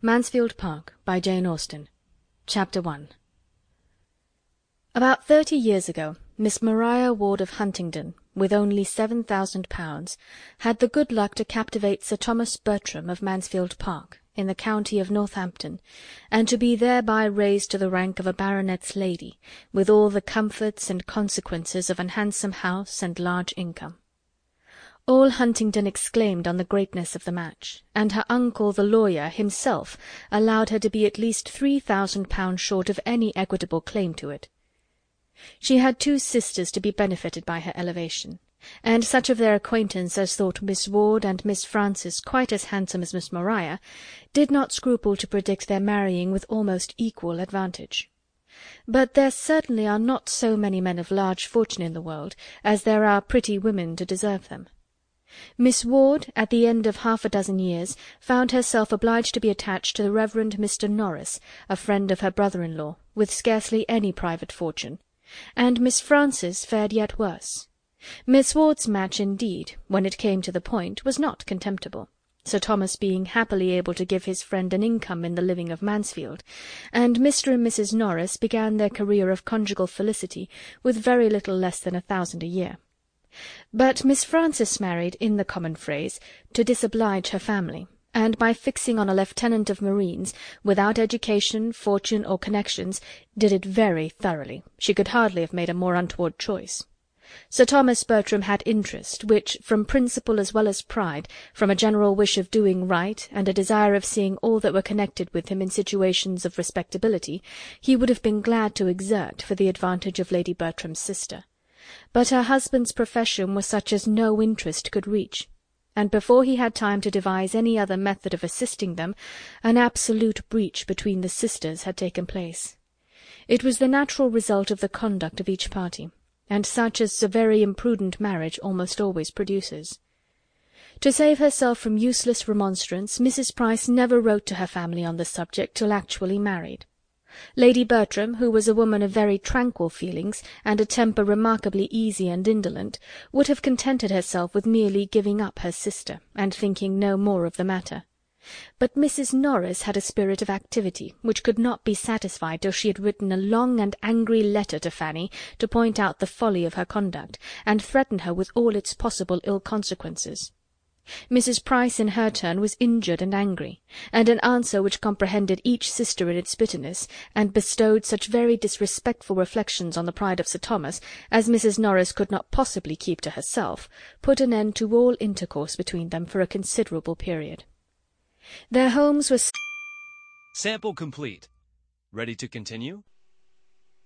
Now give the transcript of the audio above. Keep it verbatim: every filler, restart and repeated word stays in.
Mansfield Park, by Jane Austen. Chapter one. About thirty years ago, Miss Maria Ward of Huntingdon, with only seven thousand pounds, had the good luck to captivate Sir Thomas Bertram of Mansfield Park, in the county of Northampton, and to be thereby raised to the rank of a baronet's lady, with all the comforts and consequences of an handsome house and large income. All Huntingdon exclaimed on the greatness of the match, and her uncle the lawyer himself allowed her to be at least three thousand pounds short of any equitable claim to it. She had two sisters to be benefited by her elevation, and such of their acquaintance as thought Miss Ward and Miss Frances quite as handsome as Miss Maria did not scruple to predict their marrying with almost equal advantage. But there certainly are not so many men of large fortune in the world as there are pretty women to deserve them. Miss Ward, at the end of half a dozen years, found herself obliged to be attached to the Reverend Mister Norris, a friend of her brother-in-law, with scarcely any private fortune, and Miss Frances fared yet worse. Miss Ward's match, indeed, when it came to the point, was not contemptible, Sir Thomas being happily able to give his friend an income in the living of Mansfield, and Mister and Missus Norris began their career of conjugal felicity with very little less than a thousand a year. But Miss Frances married, in the common phrase, to disoblige her family, and by fixing on a lieutenant of marines, without education, fortune, or connections, did it very thoroughly. She could hardly have made a more untoward choice. Sir Thomas Bertram had interest, which, from principle as well as pride, from a general wish of doing right, and a desire of seeing all that were connected with him in situations of respectability, he would have been glad to exert for the advantage of Lady Bertram's sister. But her husband's profession was such as no interest could reach, and before he had time to devise any other method of assisting them, an absolute breach between the sisters had taken place. It was the natural result of the conduct of each party, and such as a very imprudent marriage almost always produces. To save herself from useless remonstrance, Missus Price never wrote to her family on the subject till actually married. Lady Bertram, who was a woman of very tranquil feelings, and a temper remarkably easy and indolent, would have contented herself with merely giving up her sister, and thinking no more of the matter. But Missus Norris had a spirit of activity, which could not be satisfied till she had written a long and angry letter to Fanny to point out the folly of her conduct, and threaten her with all its possible ill consequences. Missus Price in her turn was injured and angry, and an answer which comprehended each sister in its bitterness, and bestowed such very disrespectful reflections on the pride of Sir Thomas as Missus Norris could not possibly keep to herself, put an end to all intercourse between them for a considerable period. Their homes were Sample complete. Ready to continue?